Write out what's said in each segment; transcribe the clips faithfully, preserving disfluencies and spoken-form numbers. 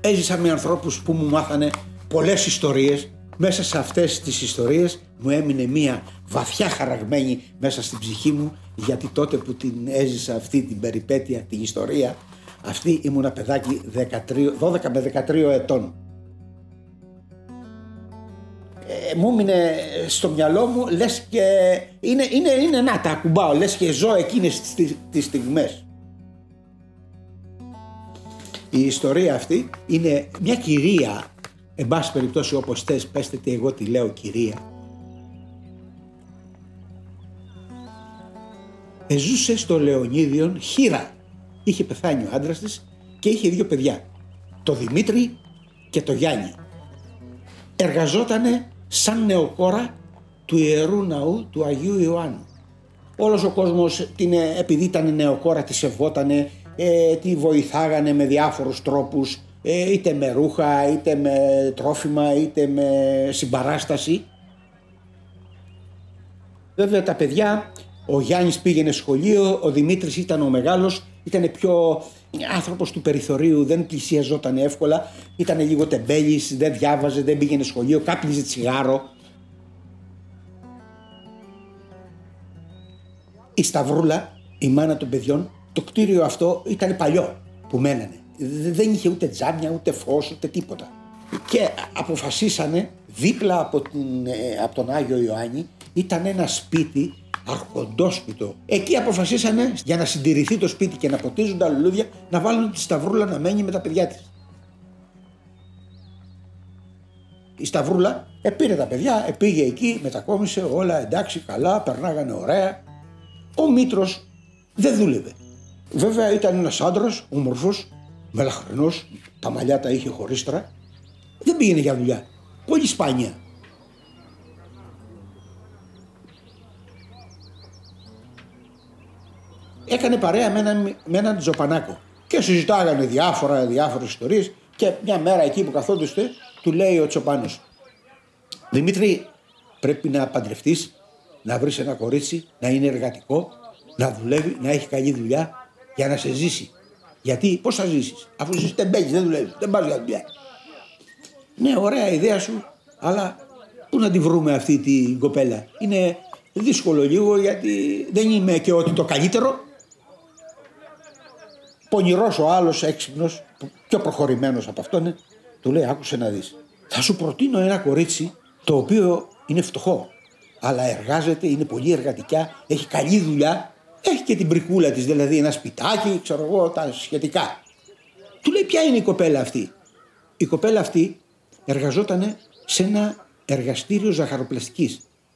Έζησα με ανθρώπους που μου μάθανε πολλές ιστορίες. Μέσα σε αυτές τις ιστορίες μου έμεινε μία βαθιά χαραγμένη μέσα στην ψυχή μου, γιατί τότε που την έζησα αυτή την περιπέτεια, την ιστορία αυτή, ήμουν ένα παιδάκι δεκατρία, δώδεκα με δεκατρία ετών. Ε, μου έμεινε στο μυαλό μου, λες και είναι, είναι, είναι να τα ακουμπάω, λες και ζω εκείνες τις, τις στιγμές. Η ιστορία αυτή είναι μια κυρία, εν πάση περιπτώσει όπως θες πέστε τι, εγώ τη λέω κυρία. Εζούσε στο Λεωνίδιον χήρα. Είχε πεθάνει ο άντρας της και είχε δύο παιδιά, το Δημήτρη και το Γιάννη. Εργαζότανε σαν νεοκόρα του Ιερού Ναού του Αγίου Ιωάννου. Όλος ο κόσμος, την, επειδή ήταν νεοκόρα, τη σεβότανε, ε, τη βοηθάγανε με διάφορους τρόπους, ε, είτε με ρούχα, είτε με τρόφιμα, είτε με συμπαράσταση. Βέβαια τα παιδιά, ο Γιάννης πήγαινε σχολείο, ο Δημήτρης ήταν ο μεγάλος, ήταν πιο άνθρωπος του περιθωρίου, δεν πλησιαζόταν εύκολα, ήταν λίγο τεμπέλης, δεν διάβαζε, δεν πήγαινε σχολείο, κάπνιζε τσιγάρο. Η Σταυρούλα, η μάνα των παιδιών, το κτίριο αυτό ήταν παλιό που μένανε. Δεν είχε ούτε τζάμια, ούτε φως, ούτε τίποτα. Και αποφασίσανε, δίπλα από, την, από τον Άγιο Ιωάννη, ήταν ένα σπίτι, αρχοντόσπιτο. Εκεί αποφασίσανε, για να συντηρηθεί το σπίτι και να ποτίζουν τα λουλούδια, να βάλουν τη Σταυρούλα να μένει με τα παιδιά της. Η Σταυρούλα επήρε τα παιδιά, επήγε εκεί, μετακόμισε, όλα εντάξει, καλά, περνάγανε ωραία. Ο Μήτρος δεν δούλευε. Βέβαια ήταν ένας άντρας, όμορφος, μελαχρινός, τα μαλλιά τα είχε χωρίστρα. Δεν πήγαινε για δουλειά, πολύ σπάνια. Έκανε παρέα με έναν, με έναν Τζοπανάκο και συζητάγανε διάφορα, διάφορες ιστορίες, και μια μέρα εκεί που καθόντουστε του λέει ο Τσοπάνος: Δημήτρη, πρέπει να παντρευτείς, να βρεις ένα κορίτσι, να είναι εργατικό, να δουλεύει, να έχει καλή δουλειά για να σε ζήσει. Γιατί πώς θα ζήσεις, αφού ζήσεις τεμπέλης, δεν δουλεύεις, δεν πας για δουλειά. Ναι, ωραία ιδέα σου, αλλά πού να τη βρούμε αυτή την κοπέλα? Είναι δύσκολο λίγο, γιατί δεν είμαι και ότι το καλύτερο. Πονηρός ο άλλος, έξυπνος, πιο προχωρημένος από αυτόν, του λέει: άκουσε να δεις, θα σου προτείνω ένα κορίτσι το οποίο είναι φτωχό, αλλά εργάζεται, είναι πολύ εργατικά, έχει καλή δουλειά, έχει και την πρικούλα της, δηλαδή ένα σπιτάκι, ξέρω εγώ, τα σχετικά. Του λέει: ποια είναι η κοπέλα αυτή? Η κοπέλα αυτή εργαζότανε σε ένα εργαστήριο ζαχαροπλαστικής.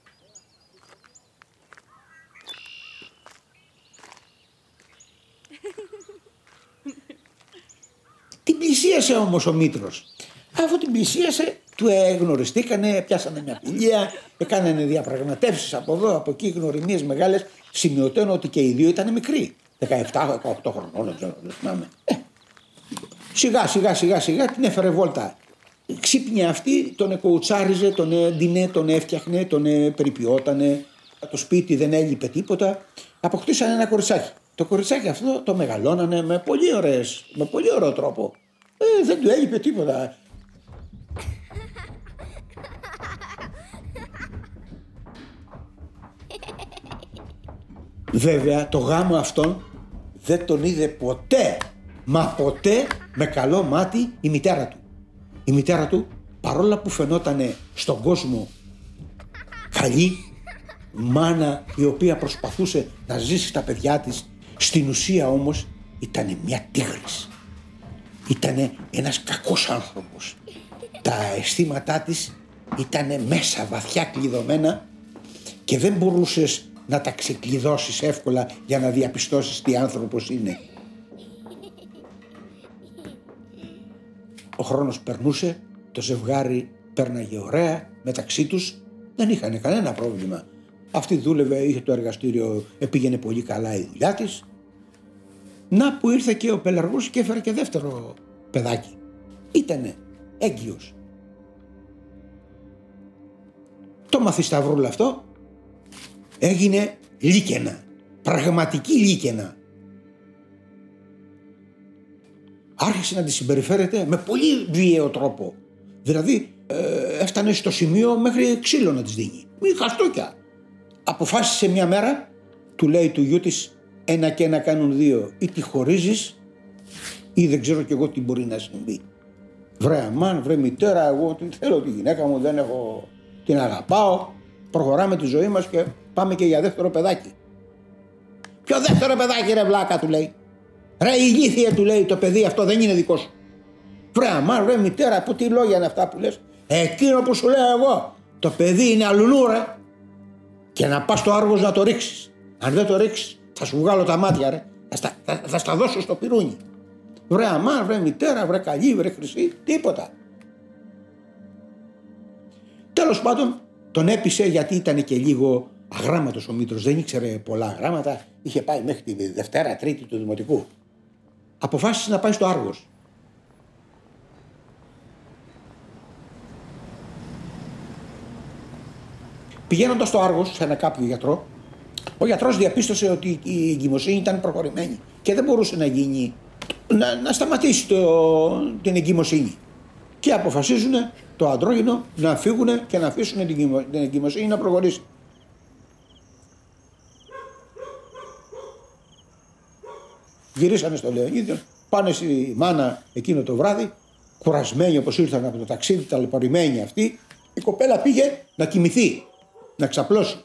Την πλησίασε όμως ο Μήτρος. Αφού την πλησίασε, του εγνωριστήκανε, πιάσανε μια φιλία, έκανανε διαπραγματεύσεις από εδώ, από εκεί, γνωριμίες μεγάλες. Σημειωτένω ότι και οι δύο ήταν μικροί, δεκαεπτά δεκαοκτώ χρονών, δεν θυμάμαι. Ε, σιγά σιγά σιγά σιγά την έφερε βόλτα. Ξύπνια αυτή, τον εκοουτσάριζε, τον έντυνε, τον έφτιαχνε, τον περιποιότανε. Το σπίτι δεν έλειπε τίποτα. Αποκτήσανε ένα κοριτσάκι. Το κοριτσάκι αυτό το μεγαλώνανε με πολύ ωραίες, με πολύ ωραίο τρόπο. Ε, δεν του έλειπε τίποτα. Βέβαια το γάμο αυτόν δεν τον είδε ποτέ, μα ποτέ με καλό μάτι η μητέρα του. Η μητέρα του, παρόλα που φαινότανε στον κόσμο καλή μάνα, η οποία προσπαθούσε να ζήσει τα παιδιά της, στην ουσία όμως ήτανε μια τίγρης. Ήτανε ένας κακός άνθρωπος. Τα αισθήματά της ήτανε μέσα βαθιά κλειδωμένα και δεν μπορούσες να τα ξεκλειδώσεις εύκολα για να διαπιστώσεις τι άνθρωπος είναι. Ο χρόνος περνούσε, το ζευγάρι πέρναγε ωραία μεταξύ τους, δεν είχαν κανένα πρόβλημα. Αυτή δούλευε, είχε το εργαστήριο, πήγαινε πολύ καλά η δουλειά της. Να που ήρθε και ο πελαργός και έφερε και δεύτερο παιδάκι. Ήτανε έγκυος. Το μαθισταυρούλα αυτό έγινε λίκαινα, πραγματική λίκαινα. άρχισε να τη συμπεριφέρεται με πολύ βίαιο τρόπο. Δηλαδή ε, έφτανε στο σημείο μέχρι ξύλο να της δίνει. Μη χαστούκια. Αποφάσισε μια μέρα, του λέει του γιού της, ένα και ένα κάνουν δύο. Ή τη χωρίζεις ή δεν ξέρω κι εγώ τι μπορεί να συμβεί. Βρε αμάν, βρε μητέρα, εγώ την θέλω τη γυναίκα μου, δεν έχω, την αγαπάω. Προχωράμε τη ζωή μας και πάμε και για δεύτερο παιδάκι. Ποιο δεύτερο παιδάκι ρε βλάκα, του λέει. Ρε ηλίθιε, του λέει, το παιδί αυτό δεν είναι δικό σου. Βρε αμάν, βρε μητέρα, που τι λόγια είναι αυτά που λες. Εκείνο που σου λέω εγώ, το παιδί είναι αλλουνού ρε. Και να πας στο Άργος να το ρίξεις. Αν δεν το ρίξεις θα σου βγάλω τα μάτια ρε. Θα στα, θα, θα στα δώσω στο πυρούνι. Βρε αμάν, βρε μητέρα, βρε καλή, βρε χρυσή, τίποτα. Τέλος πάντων τον έπεισε, γιατί ήταν και λίγο αγράμματος ο Μήτρος, δεν ήξερε πολλά γράμματα, είχε πάει μέχρι τη Δευτέρα, Τρίτη του Δημοτικού. Αποφάσισε να πάει στο Άργος. Πηγαίνοντας στο Άργος σε ένα κάποιο γιατρό, ο γιατρός διαπίστωσε ότι η εγκυμοσύνη ήταν προχωρημένη και δεν μπορούσε να γίνει, να, να σταματήσει το, την εγκυμοσύνη. Και αποφασίζουν το αντρόγυνο να φύγουν και να αφήσουν την, την εγκυμοσύνη να προχωρήσει. Γυρίσανε στο Λεωνίδιο, πάνε στη μάνα εκείνο το βράδυ, κουρασμένοι όπως ήρθαν από το ταξίδι, ταλαιπωρημένοι αυτοί, η κοπέλα πήγε να κοιμηθεί, να ξαπλώσει.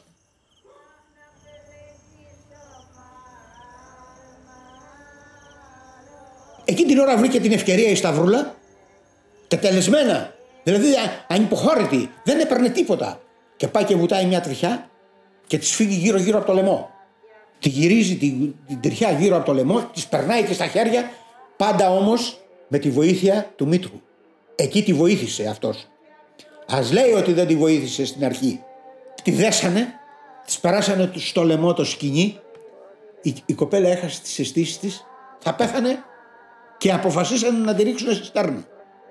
Εκείνη την ώρα βρήκε την ευκαιρία η Σταυρούλα, τετελεσμένα, δηλαδή ανυποχώρητη, δεν έπαιρνε τίποτα, και πάει και βουτάει μια τριχιά και της φύγει γύρω γύρω από το λαιμό. Τη γυρίζει την, την τριχιά γύρω από το λαιμό, της περνάει και στα χέρια, πάντα όμως με τη βοήθεια του Μήτρου. Εκεί τη βοήθησε αυτός. Ας λέει ότι δεν τη βοήθησε στην αρχή. Τη δέσανε, της περάσανε στο λαιμό το σκοινί, η, η κοπέλα έχασε τις αισθήσεις της, θα πέθανε και αποφασίσανε να τη ρίξουν στη στέρνα.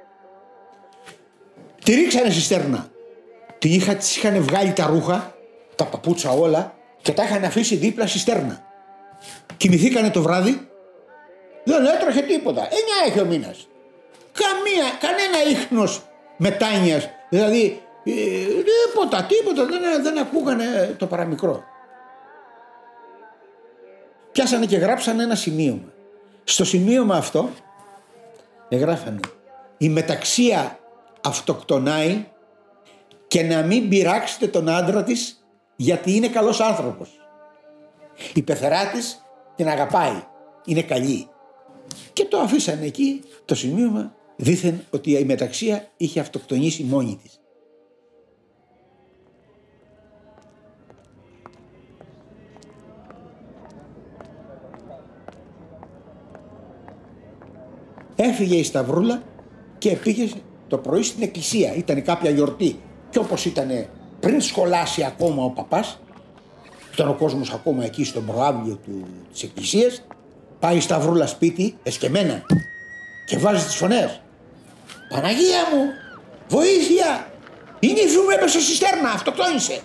Τη ρίξανε στη στέρνα. Τη είχα, της είχαν βγάλει τα ρούχα, τα παπούτσα όλα και τα είχαν αφήσει δίπλα στη στέρνα. Κοιμηθήκανε το βράδυ, δεν έτρεχε τίποτα. Εννιά έχει ο μήνας. Καμία, κανένα ίχνος μετάνοιας. Δηλαδή ε, τίποτα, τίποτα, δεν, δεν ακούγανε το παραμικρό. Πιάσανε και γράψανε ένα σημείωμα. Στο σημείωμα αυτό εγγράφανε: η μεταξία αυτοκτονάει και να μην πειράξετε τον άντρα της γιατί είναι καλός άνθρωπος. Η πεθερά της την αγαπάει, είναι καλή. Και το αφήσανε εκεί το σημείωμα, δήθεν ότι η μεταξία είχε αυτοκτονήσει μόνη της. Έφυγε η Σταυρούλα και πήγε το πρωί στην εκκλησία. Ήταν κάποια γιορτή. Και όπως ήταν πριν σχολάσει ακόμα ο παπάς, ήταν ο κόσμος ακόμα εκεί στον προάβλιο του, της εκκλησίας, πάει η Σταυρούλα σπίτι, εσκεμμένα, και βάζει τις φωνές. Παναγία μου, βοήθεια! Η νύφη μου έπεσε στη στέρνα, αυτοκτόνησε.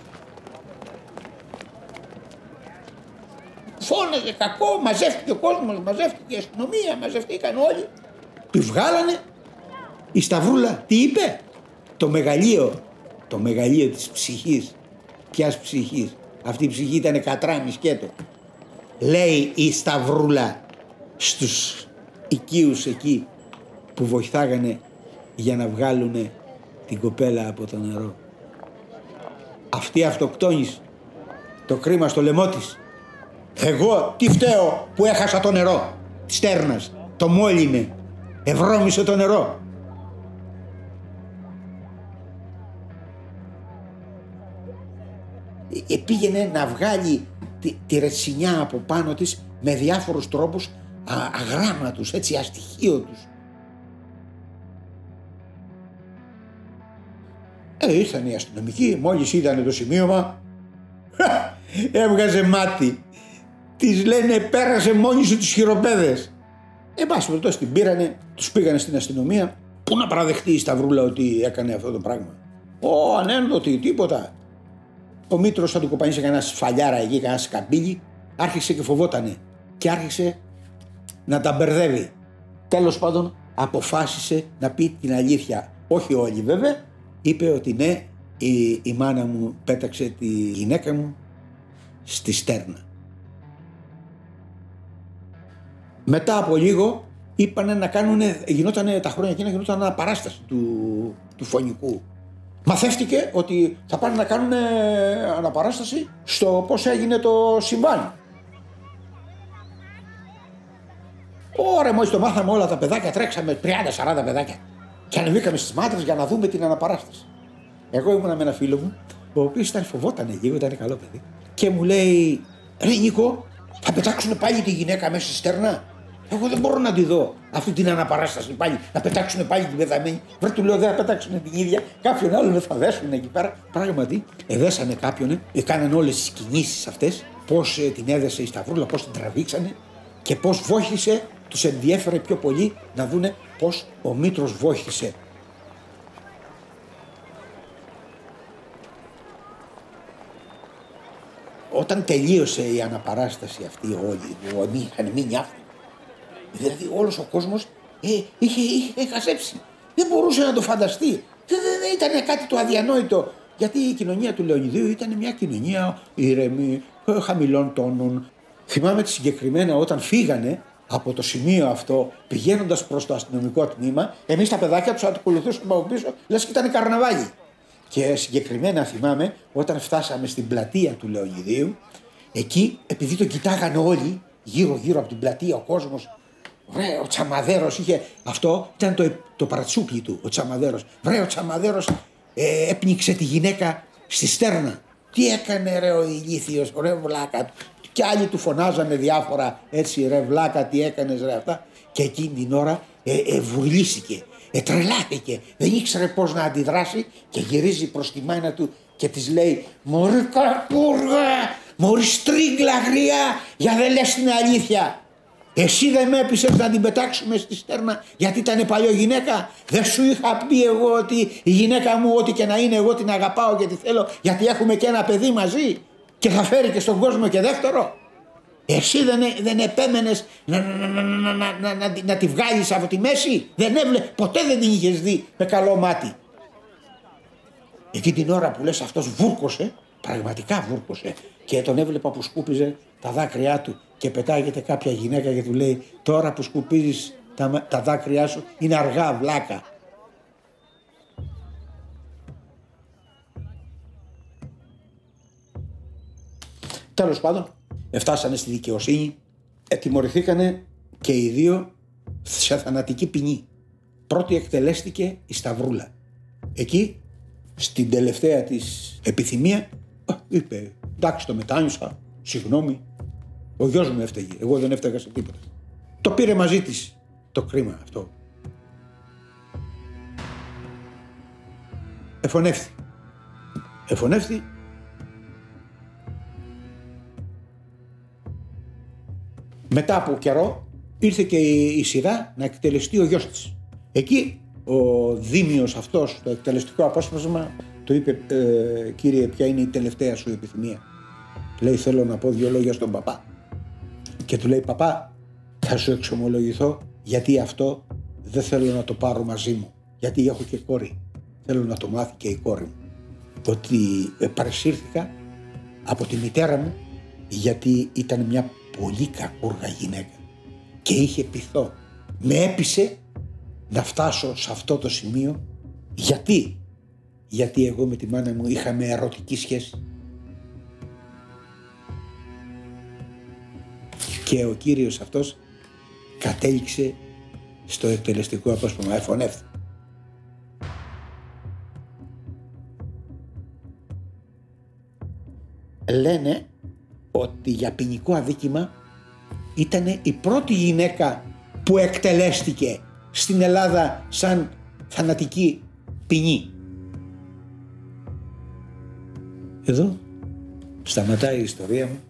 Φώναζε κακό, μαζεύτηκε ο κόσμος, μαζεύτηκε η αστυνομία, μαζευτήκαν όλοι. Τη βγάλανε. Η Σταυρούλα τι είπε? Το μεγαλείο, το μεγαλείο της ψυχής. Ποιας ψυχής? Αυτή η ψυχή ήταν κατράμι σκέτο. Λέει η Σταυρούλα στους οικείους εκεί που βοηθάγανε για να βγάλουν την κοπέλα από το νερό. Αυτή αυτοκτόνησε. Το κρίμα στο λαιμό της. Εγώ τι φταίω που έχασα το νερό της στέρνας? Το μόλυνε. Ευρώμησε το νερό. Ε, πήγαινε να βγάλει τη, τη ρετσινιά από πάνω της με διάφορους τρόπους α, αγράμματους, έτσι αστοιχείωτους. Ε, ήρθαν οι αστυνομικοί, μόλις είδανε το σημείωμα, έβγαζε μάτι. Της λένε πέρασε μόνη σου τις χειροπέδες. Εν πάση περιπτώσει την πήρανε, τους πήγανε στην αστυνομία. Πού να παραδεχτεί η Σταυρούλα ότι έκανε αυτό το πράγμα? Ω, ανένδοτη, τίποτα. Ο Μήτρος θα του κοπανίσει κανένα σφαλιάρα εκεί, κανένα σκαμπίλι. Άρχισε και φοβότανε. Και άρχισε να τα μπερδεύει. Τέλος πάντων αποφάσισε να πει την αλήθεια. Όχι όλοι βέβαια. Είπε ότι ναι, η, η μάνα μου πέταξε τη γυναίκα μου στη στέρνα. Μετά από λίγο είπανε να κάνουν, γινότανε τα χρόνια εκείνα, γινόταν αναπαράσταση του, του φωνικού. Μαθεύτηκε ότι θα πάνε να κάνουν αναπαράσταση στο πώς έγινε το συμβάν. Ωραία, μόλις το μάθαμε όλα τα παιδάκια, τρέξαμε τριάντα σαράντα παιδάκια και ανεβήκαμε στις μάτρες για να δούμε την αναπαράσταση. Εγώ ήμουνα με ένα φίλο μου, ο οποίος ήταν φοβότανε λίγο, ήταν καλό παιδί, και μου λέει: ρε Νίκο, θα πετάξουν πάλι τη γυναίκα μέσα στη στέρνα? Εγώ δεν μπορώ να τη δω αυτή την αναπαράσταση πάλι, να πετάξουν πάλι την πεθαμένη. Βρε, του λέω, δεν θα πετάξουν την ίδια, κάποιον άλλον θα δέσουν εκεί πέρα. Πράγματι, εδέσανε κάποιον, έκαναν όλες τις κινήσεις αυτές, πώς ε, την έδεσε η Σταυρούλα, πώς την τραβήξανε και πώς βόηθησε, τους ενδιέφερε πιο πολύ να δούνε πώς ο Μήτρος βόηθησε. Όταν τελείωσε η αναπαράσταση αυτή όλη, που είχαν μείνει άφθονοι, δηλαδή όλος ο κόσμος ε, είχε, είχε χασέψει. Δεν μπορούσε να το φανταστεί. Δεν, δεν ήταν κάτι το αδιανόητο. Γιατί η κοινωνία του Λεωνιδίου ήταν μια κοινωνία ήρεμη, χαμηλών τόνων. Θυμάμαι τη συγκεκριμένα όταν φύγανε από το σημείο αυτό, πηγαίνοντας προς το αστυνομικό τμήμα, εμείς τα παιδάκια τους ακολουθούσαμε από πίσω, λες και ήταν καρναβάλι. Και συγκεκριμένα θυμάμαι όταν φτάσαμε στην πλατεία του Λεωνιδίου, εκεί επειδή το κοιτάγανε όλοι, γύρω-γύρω από την πλατεία ο κόσμος, βρε, ο Τσαμαδέρος είχε, αυτό ήταν το, το παρατσούκλι του, ο Τσαμαδέρος. Βρε, ο Τσαμαδέρος ε, έπνιξε τη γυναίκα στη στέρνα. Τι έκανε ρε ο ηλίθιος, ρε βλάκα του. Και άλλοι του φωνάζανε διάφορα, έτσι ρε βλάκα, τι έκανες ρε αυτά. Και εκείνη την ώρα ε, ε, βουρλίστηκε, ε, τρελάθηκε, δεν ήξερε πώς να αντιδράσει και γυρίζει προς τη μάνα του και της λέει: μωρή κακούργα, μωρή στρίγκλα γριά, για δεν λες την αλήθεια. Εσύ δεν με έπεισες να την πετάξουμε στη στέρνα γιατί ήταν παλιό γυναίκα? Δεν σου είχα πει εγώ ότι η γυναίκα μου, ό,τι και να είναι, εγώ την αγαπάω και τη θέλω γιατί έχουμε και ένα παιδί μαζί και θα φέρει και στον κόσμο και δεύτερο? Εσύ δεν, δεν επέμενες να, να, να, να, να, να, να, να τη βγάλεις από τη μέση? Δεν έβλε, ποτέ δεν την είχες δει με καλό μάτι. Εκεί την ώρα που λες αυτός βούρκωσε, πραγματικά βούρκωσε, και τον έβλεπα που σκούπιζε τα δάκρυά του και πετάγεται κάποια γυναίκα και του λέει: τώρα που σκουπίζεις τα, τα δάκρυά σου είναι αργά, βλάκα. Τέλος πάντων, εφτάσανε στη δικαιοσύνη, ετιμωρηθήκανε και οι δύο σε θανατική ποινή. Πρώτη εκτελέστηκε η Σταυρούλα. Εκεί, στην τελευταία της επιθυμία, είπε: εντάξει, το μετάνιωσα, συγγνώμη, ο γιος μου έφταιγε, εγώ δεν έφταγα σε τίποτα. Το πήρε μαζί της το κρίμα αυτό. Εφωνεύθη. Εφωνεύθη. Μετά από καιρό ήρθε και η σειρά να εκτελεστεί ο γιος της. Εκεί ο δήμιος αυτός, το εκτελεστικό απόσπασμα, του είπε: ε, κύριε, ποια είναι η τελευταία σου επιθυμία? Λέει: θέλω να πω δύο λόγια στον παπά. Και του λέει: παπά, θα σου εξομολογηθώ γιατί αυτό δεν θέλω να το πάρω μαζί μου. Γιατί έχω και κόρη. Θέλω να το μάθει και η κόρη μου. Ότι παρεσύρθηκα από τη μητέρα μου γιατί ήταν μια πολύ κακούργα γυναίκα και είχε πειθό. Με έπεισε να φτάσω σε αυτό το σημείο. Γιατί? Γιατί εγώ με τη μάνα μου είχαμε ερωτική σχέση. Και ο κύριος αυτός κατέληξε στο εκτελεστικό απόσπασμα, εφωνεύθη. Λένε ότι για ποινικό αδίκημα ήταν η πρώτη γυναίκα που εκτελέστηκε στην Ελλάδα σαν θανατική ποινή. Εδώ σταματάει η ιστορία μου.